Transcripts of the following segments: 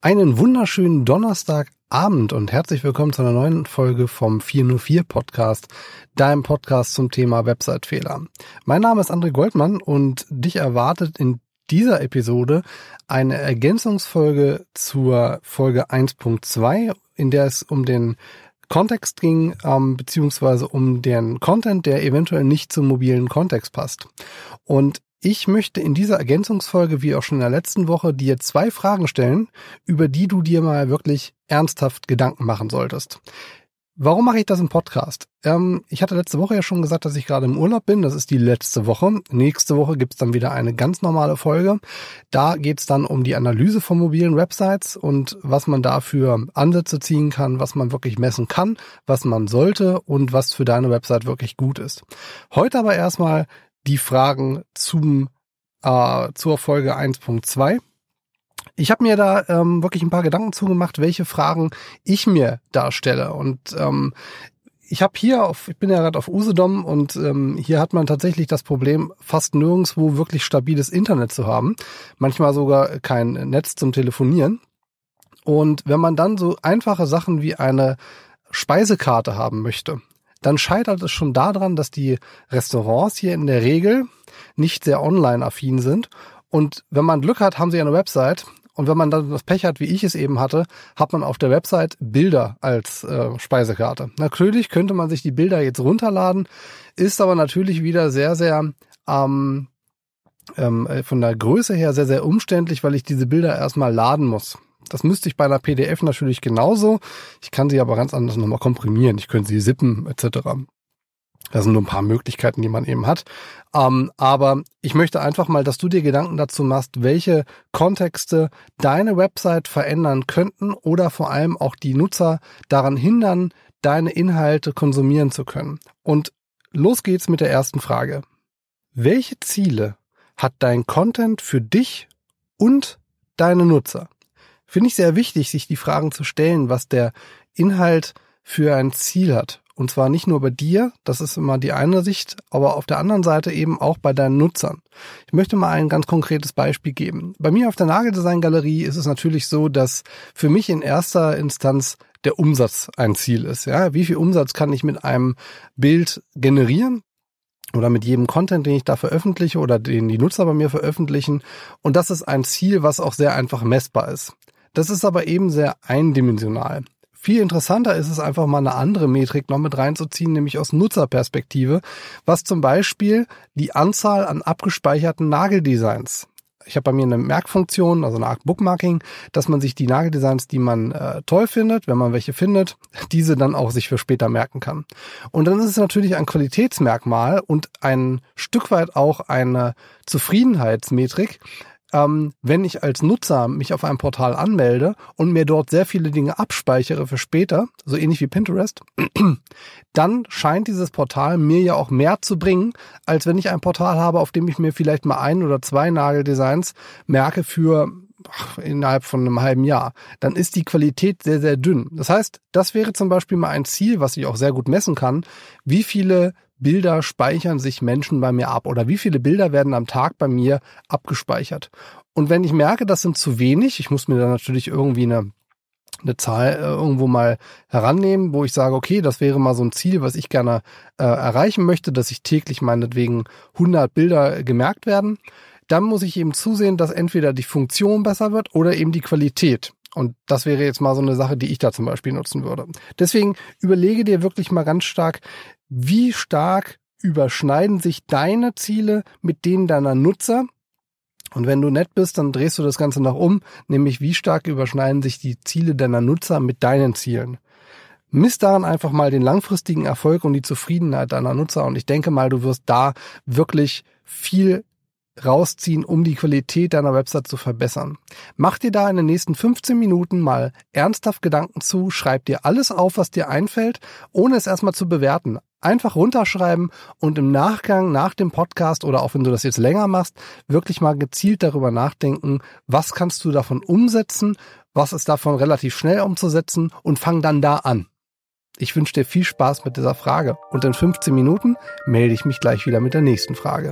Einen wunderschönen Donnerstagabend und herzlich willkommen zu einer neuen Folge vom 404 Podcast, deinem Podcast zum Thema Website-Fehler. Mein Name ist André Goldmann und dich erwartet in dieser Episode eine Ergänzungsfolge zur Folge 1.2, in der es um den Kontext ging, beziehungsweise um den Content, der eventuell nicht zum mobilen Kontext passt. Und ich möchte in dieser Ergänzungsfolge, wie auch schon in der letzten Woche, dir 2 Fragen stellen, über die du dir mal wirklich ernsthaft Gedanken machen solltest. Warum mache ich das im Podcast? Ich hatte letzte Woche ja schon gesagt, dass ich gerade im Urlaub bin. Das ist die letzte Woche. Nächste Woche gibt's dann wieder eine ganz normale Folge. Da geht's dann um die Analyse von mobilen Websites und was man da für Ansätze ziehen kann, was man wirklich messen kann, was man sollte und was für deine Website wirklich gut ist. Heute aber erstmal die Fragen zur Folge 1.2. Ich habe mir da wirklich ein paar Gedanken zugemacht, welche Fragen ich mir da stelle. Und ich bin ja gerade auf Usedom und hier hat man tatsächlich das Problem, fast nirgendwo wirklich stabiles Internet zu haben. Manchmal sogar kein Netz zum Telefonieren. Und wenn man dann so einfache Sachen wie eine Speisekarte haben möchte, dann scheitert es schon daran, dass die Restaurants hier in der Regel nicht sehr online-affin sind. Und wenn man Glück hat, haben sie eine Website. Und wenn man dann das Pech hat, wie ich es eben hatte, hat man auf der Website Bilder als Speisekarte. Natürlich könnte man sich die Bilder jetzt runterladen, ist aber natürlich wieder sehr, sehr von der Größe her sehr, sehr umständlich, weil ich diese Bilder erstmal laden muss. Das müsste ich bei einer PDF natürlich genauso. Ich kann sie aber ganz anders nochmal komprimieren. Ich könnte sie zippen etc. Das sind nur ein paar Möglichkeiten, die man eben hat. Aber ich möchte einfach mal, dass du dir Gedanken dazu machst, welche Kontexte deine Website verändern könnten oder vor allem auch die Nutzer daran hindern, deine Inhalte konsumieren zu können. Und los geht's mit der ersten Frage. Welche Ziele hat dein Content für dich und deine Nutzer? Finde ich sehr wichtig, sich die Fragen zu stellen, was der Inhalt für ein Ziel hat. Und zwar nicht nur bei dir, das ist immer die eine Sicht, aber auf der anderen Seite eben auch bei deinen Nutzern. Ich möchte mal ein ganz konkretes Beispiel geben. Bei mir auf der Nageldesign-Galerie ist es natürlich so, dass für mich in erster Instanz der Umsatz ein Ziel ist. Ja, wie viel Umsatz kann ich mit einem Bild generieren? Oder mit jedem Content, den ich da veröffentliche oder den die Nutzer bei mir veröffentlichen. Und das ist ein Ziel, was auch sehr einfach messbar ist. Das ist aber eben sehr eindimensional. Viel interessanter ist es einfach mal eine andere Metrik noch mit reinzuziehen, nämlich aus Nutzerperspektive, was zum Beispiel die Anzahl an abgespeicherten Nageldesigns. Ich habe bei mir eine Merkfunktion, also eine Art Bookmarking, dass man sich die Nageldesigns, die man toll findet, wenn man welche findet, diese dann auch sich für später merken kann. Und dann ist es natürlich ein Qualitätsmerkmal und ein Stück weit auch eine Zufriedenheitsmetrik, wenn ich als Nutzer mich auf einem Portal anmelde und mir dort sehr viele Dinge abspeichere für später, so ähnlich wie Pinterest, dann scheint dieses Portal mir ja auch mehr zu bringen, als wenn ich ein Portal habe, auf dem ich mir vielleicht mal 1 oder 2 Nageldesigns merke für innerhalb von einem halben Jahr. Dann ist die Qualität sehr, sehr dünn. Das heißt, das wäre zum Beispiel mal ein Ziel, was ich auch sehr gut messen kann. Wie viele Bilder speichern sich Menschen bei mir ab oder wie viele Bilder werden am Tag bei mir abgespeichert? Und wenn ich merke, das sind zu wenig, ich muss mir dann natürlich irgendwie eine Zahl irgendwo mal herannehmen, wo ich sage, okay, das wäre mal so ein Ziel, was ich gerne erreichen möchte, dass ich täglich meinetwegen 100 Bilder gemerkt werden. Dann muss ich eben zusehen, dass entweder die Funktion besser wird oder eben die Qualität. Und das wäre jetzt mal so eine Sache, die ich da zum Beispiel nutzen würde. Deswegen überlege dir wirklich mal ganz stark, wie stark überschneiden sich deine Ziele mit denen deiner Nutzer? Und wenn du nett bist, dann drehst du das Ganze noch um, nämlich wie stark überschneiden sich die Ziele deiner Nutzer mit deinen Zielen? Misst daran einfach mal den langfristigen Erfolg und die Zufriedenheit deiner Nutzer. Und ich denke mal, du wirst da wirklich viel rausziehen, um die Qualität deiner Website zu verbessern. Mach dir da in den nächsten 15 Minuten mal ernsthaft Gedanken zu, schreib dir alles auf, was dir einfällt, ohne es erstmal zu bewerten. Einfach runterschreiben und im Nachgang, nach dem Podcast oder auch wenn du das jetzt länger machst, wirklich mal gezielt darüber nachdenken, was kannst du davon umsetzen, was ist davon relativ schnell umzusetzen und fang dann da an. Ich wünsche dir viel Spaß mit dieser Frage und in 15 Minuten melde ich mich gleich wieder mit der nächsten Frage.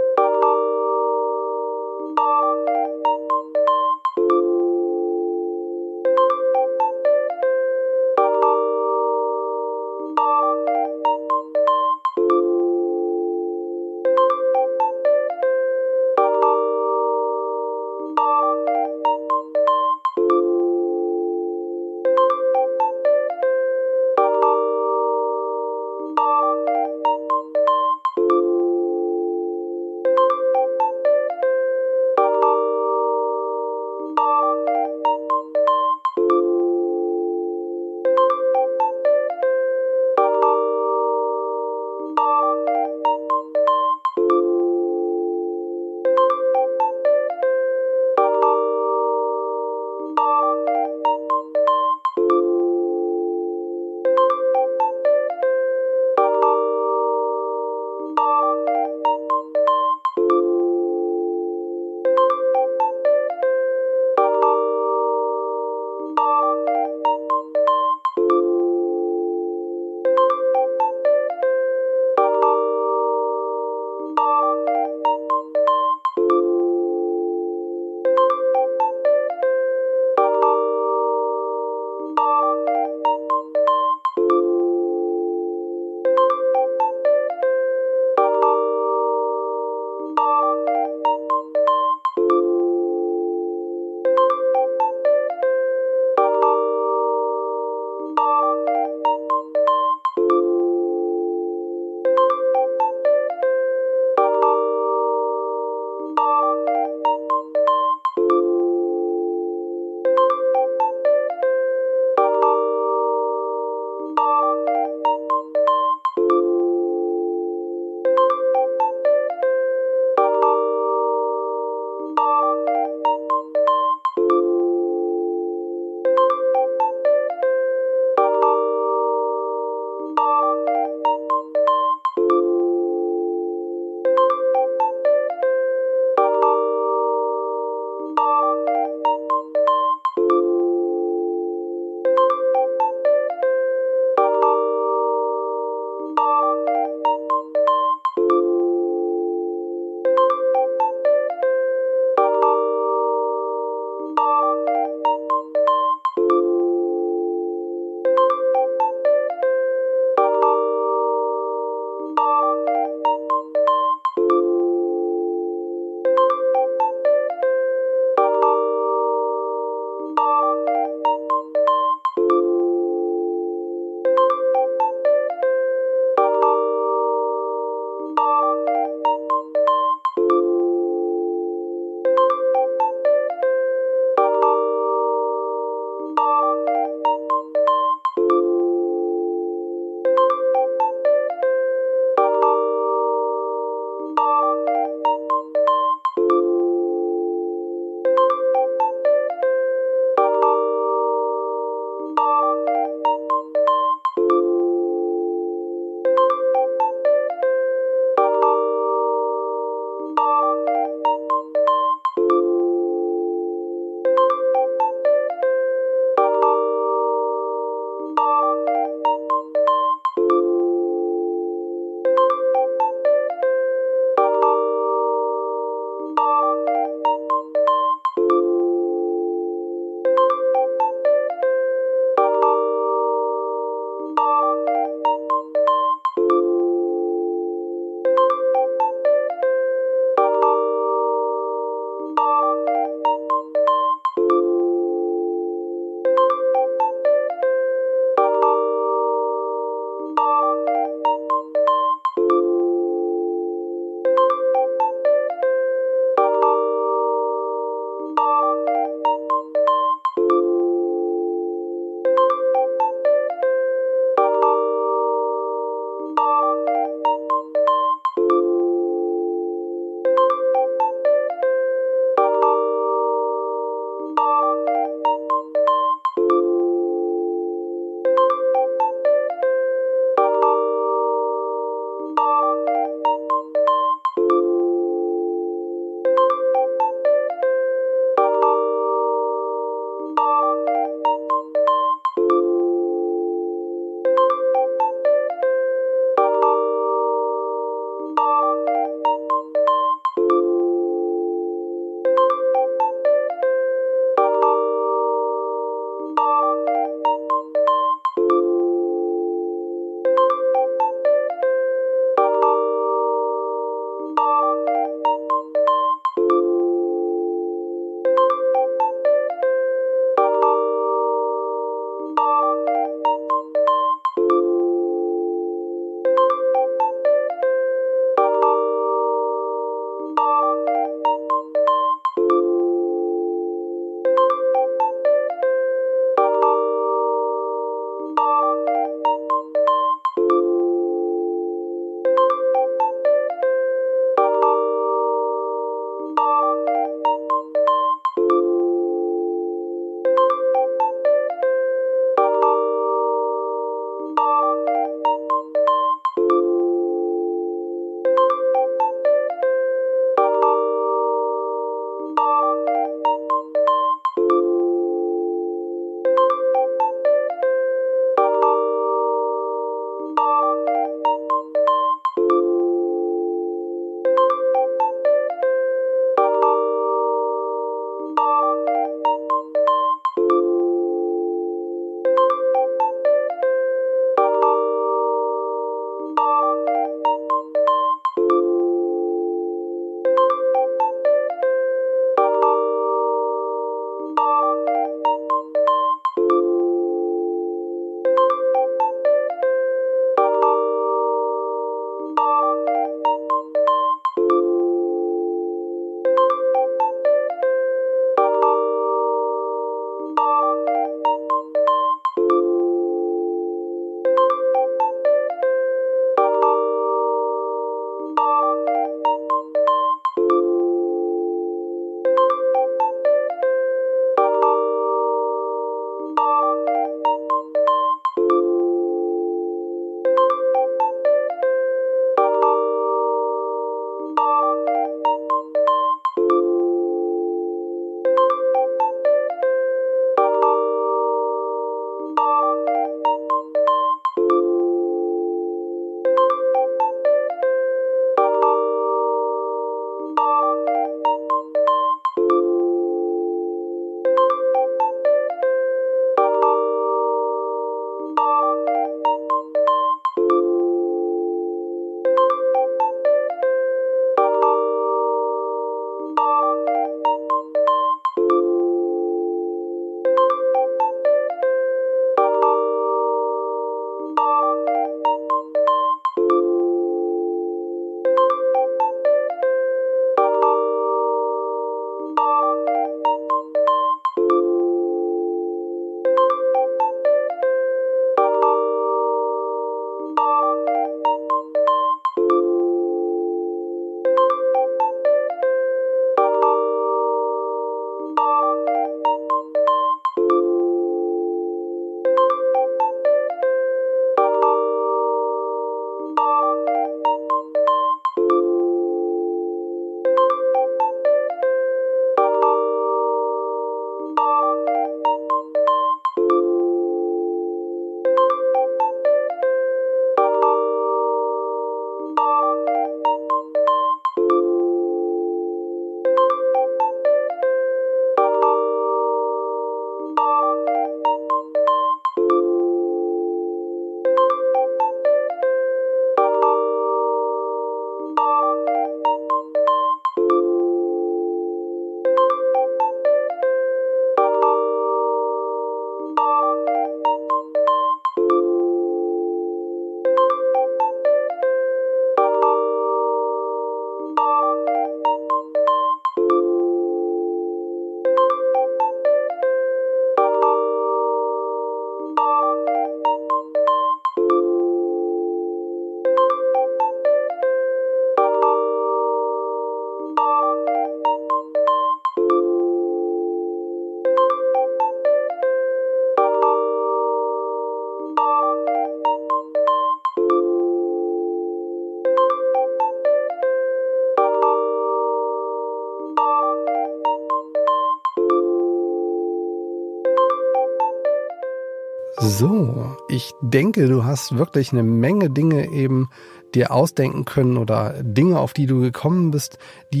So, ich denke, du hast wirklich eine Menge Dinge eben dir ausdenken können oder Dinge, auf die du gekommen bist, die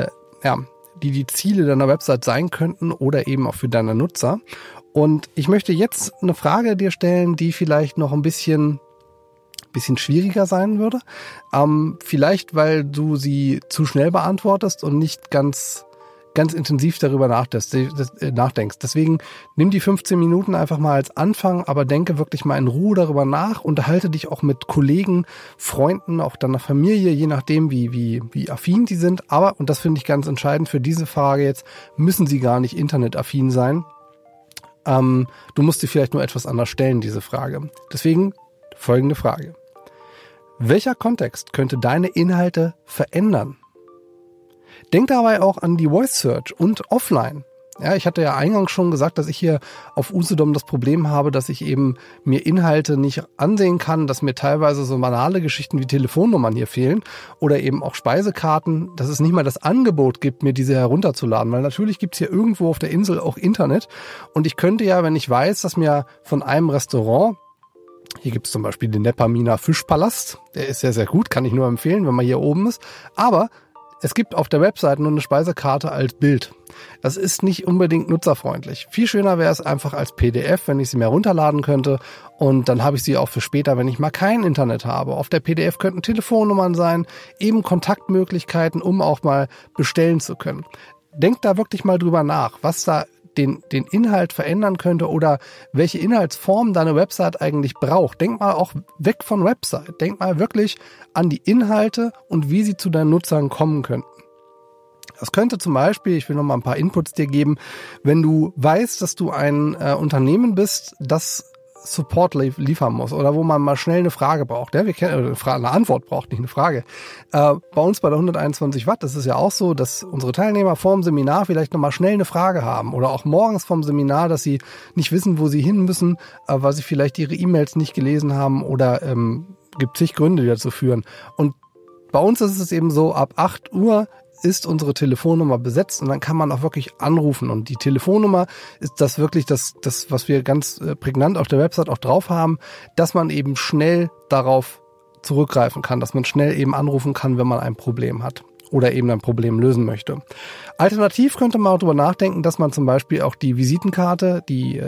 die Ziele deiner Website sein könnten oder eben auch für deine Nutzer. Und ich möchte jetzt eine Frage dir stellen, die vielleicht noch ein bisschen schwieriger sein würde. Vielleicht, weil du sie zu schnell beantwortest und nicht ganz intensiv darüber nachdenkst. Deswegen nimm die 15 Minuten einfach mal als Anfang, aber denke wirklich mal in Ruhe darüber nach, unterhalte dich auch mit Kollegen, Freunden, auch deiner Familie, je nachdem, wie affin die sind. Aber, und das finde ich ganz entscheidend für diese Frage jetzt, müssen sie gar nicht internetaffin sein. Du musst sie vielleicht nur etwas anders stellen, diese Frage. Deswegen folgende Frage. Welcher Kontext könnte deine Inhalte verändern? Denk dabei auch an die Voice Search und offline. Ja, ich hatte ja eingangs schon gesagt, dass ich hier auf Usedom das Problem habe, dass ich eben mir Inhalte nicht ansehen kann, dass mir teilweise so banale Geschichten wie Telefonnummern hier fehlen oder eben auch Speisekarten, dass es nicht mal das Angebot gibt, mir diese herunterzuladen, weil natürlich gibt es hier irgendwo auf der Insel auch Internet und ich könnte ja, wenn ich weiß, dass mir von einem Restaurant, hier gibt es zum Beispiel den Nepamina Fischpalast, der ist sehr, sehr gut, kann ich nur empfehlen, wenn man hier oben ist, aber es gibt auf der Website nur eine Speisekarte als Bild. Das ist nicht unbedingt nutzerfreundlich. Viel schöner wäre es einfach als PDF, wenn ich sie mir runterladen könnte und dann habe ich sie auch für später, wenn ich mal kein Internet habe. Auf der PDF könnten Telefonnummern sein, eben Kontaktmöglichkeiten, um auch mal bestellen zu können. Denkt da wirklich mal drüber nach, was da den Inhalt verändern könnte oder welche Inhaltsform deine Website eigentlich braucht. Denk mal auch weg von Website. Denk mal wirklich an die Inhalte und wie sie zu deinen Nutzern kommen könnten. Das könnte zum Beispiel, ich will noch mal ein paar Inputs dir geben, wenn du weißt, dass du ein Unternehmen bist, das Support liefern muss oder wo man mal schnell eine Frage braucht. Ja, eine Antwort braucht, nicht eine Frage. Bei uns bei der 121 Watt, das ist ja auch so, dass unsere Teilnehmer vorm Seminar vielleicht nochmal schnell eine Frage haben oder auch morgens vorm Seminar, dass sie nicht wissen, wo sie hin müssen, weil sie vielleicht ihre E-Mails nicht gelesen haben oder gibt zig Gründe, die dazu führen. Und bei uns ist es eben so, ab 8 Uhr ist unsere Telefonnummer besetzt und dann kann man auch wirklich anrufen. Und die Telefonnummer ist das wirklich das, was wir ganz prägnant auf der Website auch drauf haben, dass man eben schnell darauf zurückgreifen kann, dass man schnell eben anrufen kann, wenn man ein Problem hat oder eben ein Problem lösen möchte. Alternativ könnte man auch darüber nachdenken, dass man zum Beispiel auch die Visitenkarte, die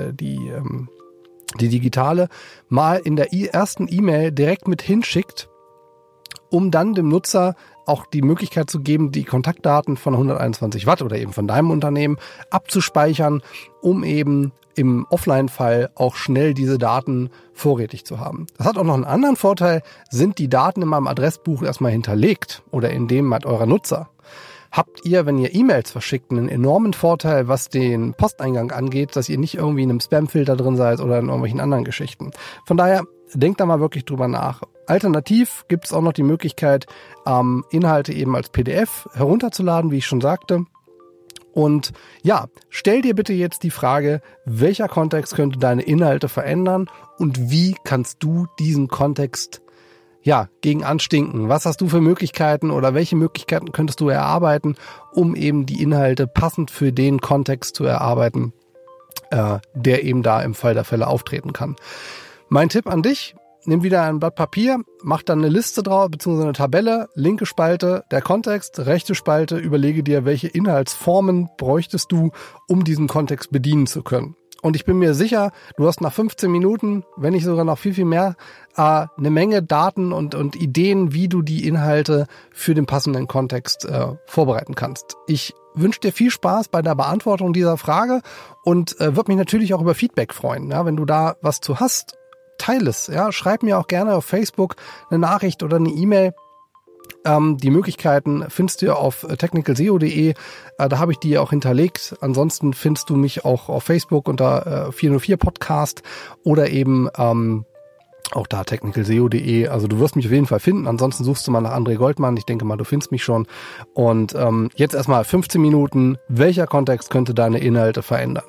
digitale, mal in der ersten E-Mail direkt mit hinschickt, um dann dem Nutzer auch die Möglichkeit zu geben, die Kontaktdaten von 121 Watt oder eben von deinem Unternehmen abzuspeichern, um eben im Offline-Fall auch schnell diese Daten vorrätig zu haben. Das hat auch noch einen anderen Vorteil, sind die Daten in meinem Adressbuch erstmal hinterlegt oder in dem halt eurer Nutzer. Habt ihr, wenn ihr E-Mails verschickt, einen enormen Vorteil, was den Posteingang angeht, dass ihr nicht irgendwie in einem Spamfilter drin seid oder in irgendwelchen anderen Geschichten. Von daher, denkt da mal wirklich drüber nach. Alternativ gibt es auch noch die Möglichkeit, Inhalte eben als PDF herunterzuladen, wie ich schon sagte. Und ja, stell dir bitte jetzt die Frage, welcher Kontext könnte deine Inhalte verändern und wie kannst du diesen Kontext gegen anstinken? Was hast du für Möglichkeiten oder welche Möglichkeiten könntest du erarbeiten, um eben die Inhalte passend für den Kontext zu erarbeiten, der eben da im Fall der Fälle auftreten kann? Mein Tipp an dich, nimm wieder ein Blatt Papier, mach dann eine Liste drauf, beziehungsweise eine Tabelle, linke Spalte der Kontext, rechte Spalte, überlege dir, welche Inhaltsformen bräuchtest du, um diesen Kontext bedienen zu können. Und ich bin mir sicher, du hast nach 15 Minuten, wenn nicht sogar noch viel, viel mehr, eine Menge Daten und Ideen, wie du die Inhalte für den passenden Kontext vorbereiten kannst. Ich wünsche dir viel Spaß bei der Beantwortung dieser Frage und würde mich natürlich auch über Feedback freuen. Ja, wenn du da was zu hast, teile es. Ja, schreib mir auch gerne auf Facebook eine Nachricht oder eine E-Mail. Die Möglichkeiten findest du auf technicalseo.de. Da habe ich die auch hinterlegt. Ansonsten findest du mich auch auf Facebook unter 404 Podcast oder eben auch da technicalseo.de. Also du wirst mich auf jeden Fall finden. Ansonsten suchst du mal nach André Goldmann. Ich denke mal, du findest mich schon. Und jetzt erstmal 15 Minuten. Welcher Kontext könnte deine Inhalte verändern?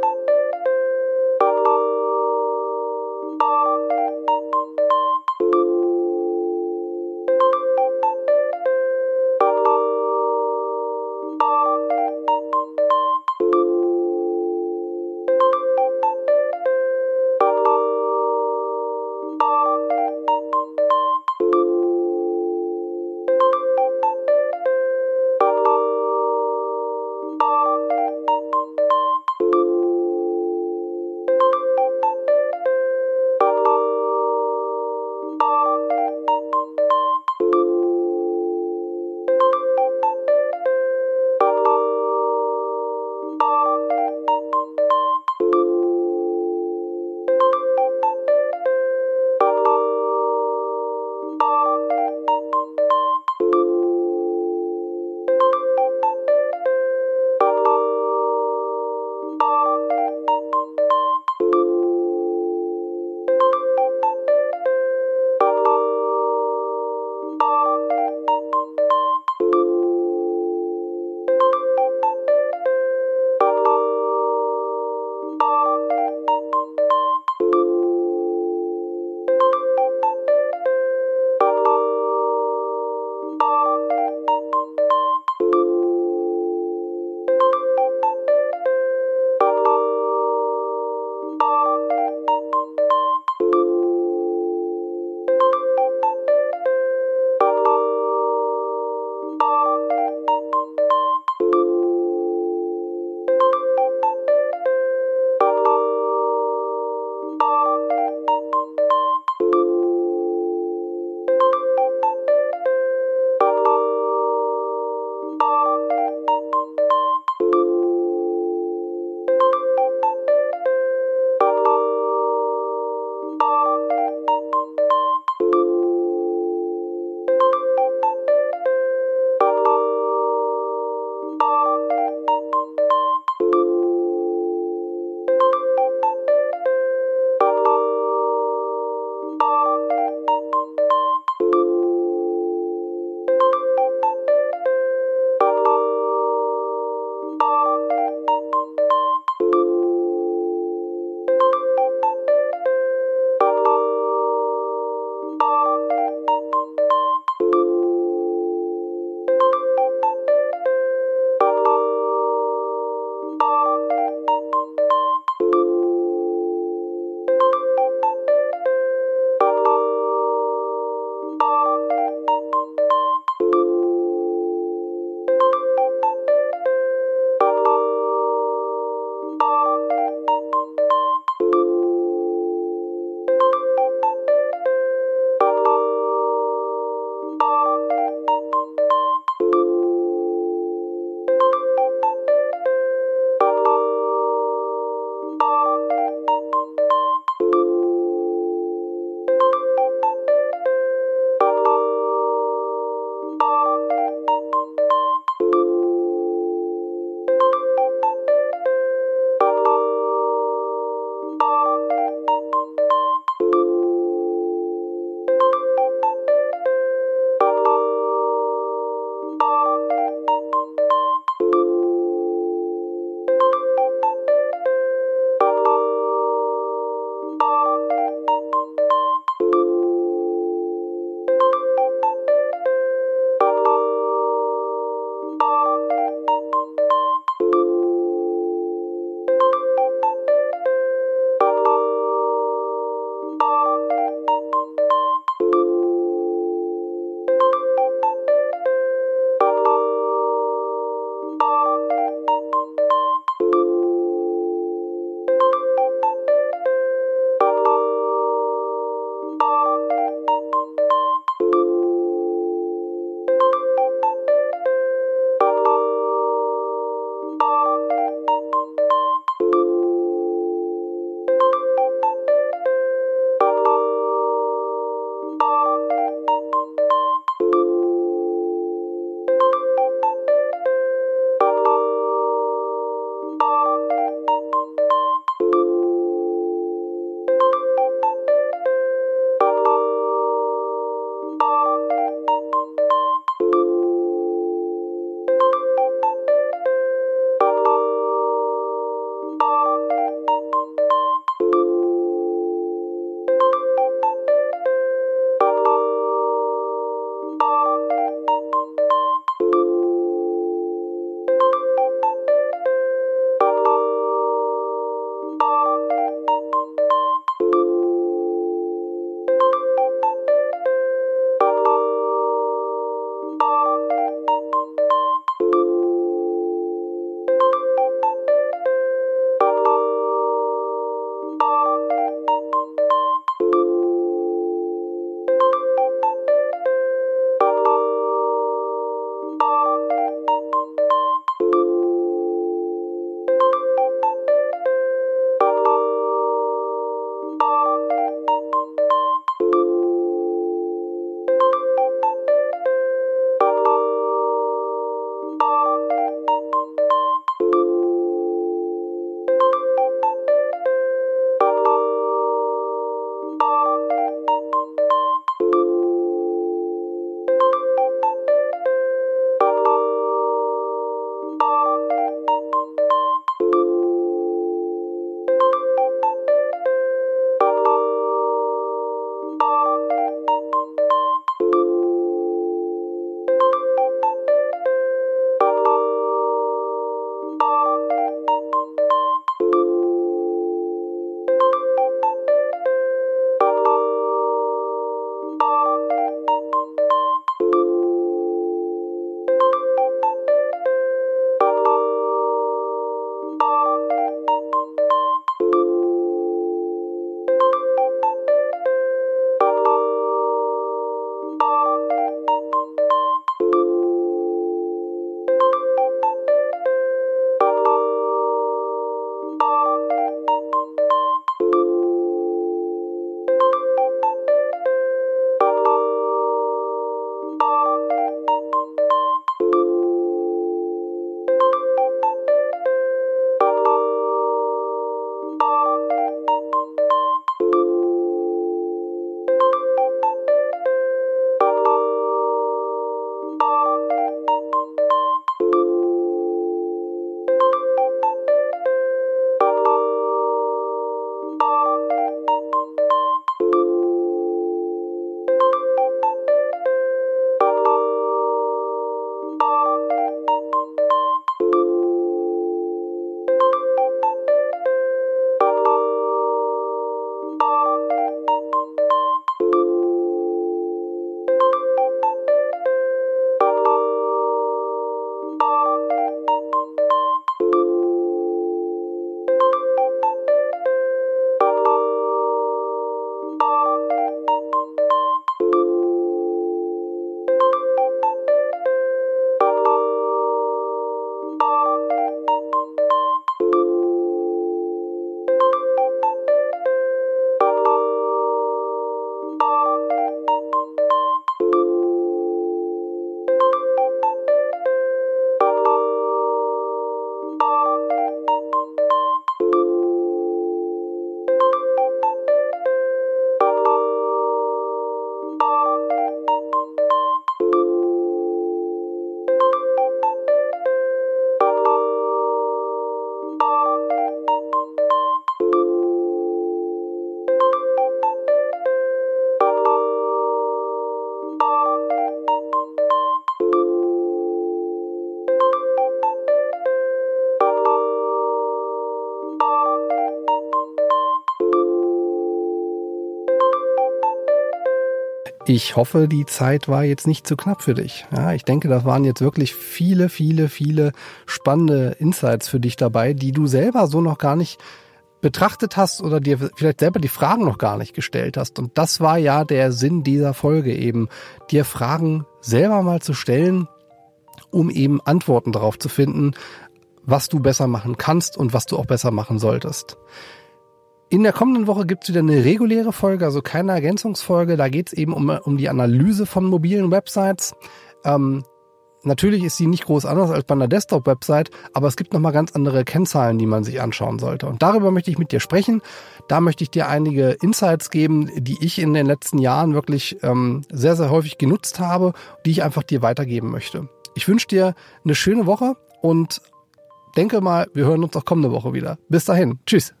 Ich hoffe, die Zeit war jetzt nicht zu knapp für dich. Ja, ich denke, das waren jetzt wirklich viele spannende Insights für dich dabei, die du selber so noch gar nicht betrachtet hast oder dir vielleicht selber die Fragen noch gar nicht gestellt hast. Und das war ja der Sinn dieser Folge eben, dir Fragen selber mal zu stellen, um eben Antworten darauf zu finden, was du besser machen kannst und was du auch besser machen solltest. In der kommenden Woche gibt's wieder eine reguläre Folge, also keine Ergänzungsfolge. Da geht's eben um die Analyse von mobilen Websites. Natürlich ist sie nicht groß anders als bei einer Desktop-Website, aber es gibt nochmal ganz andere Kennzahlen, die man sich anschauen sollte. Und darüber möchte ich mit dir sprechen. Da möchte ich dir einige Insights geben, die ich in den letzten Jahren wirklich sehr häufig genutzt habe, die ich einfach dir weitergeben möchte. Ich wünsche dir eine schöne Woche und denke mal, wir hören uns auch kommende Woche wieder. Bis dahin. Tschüss.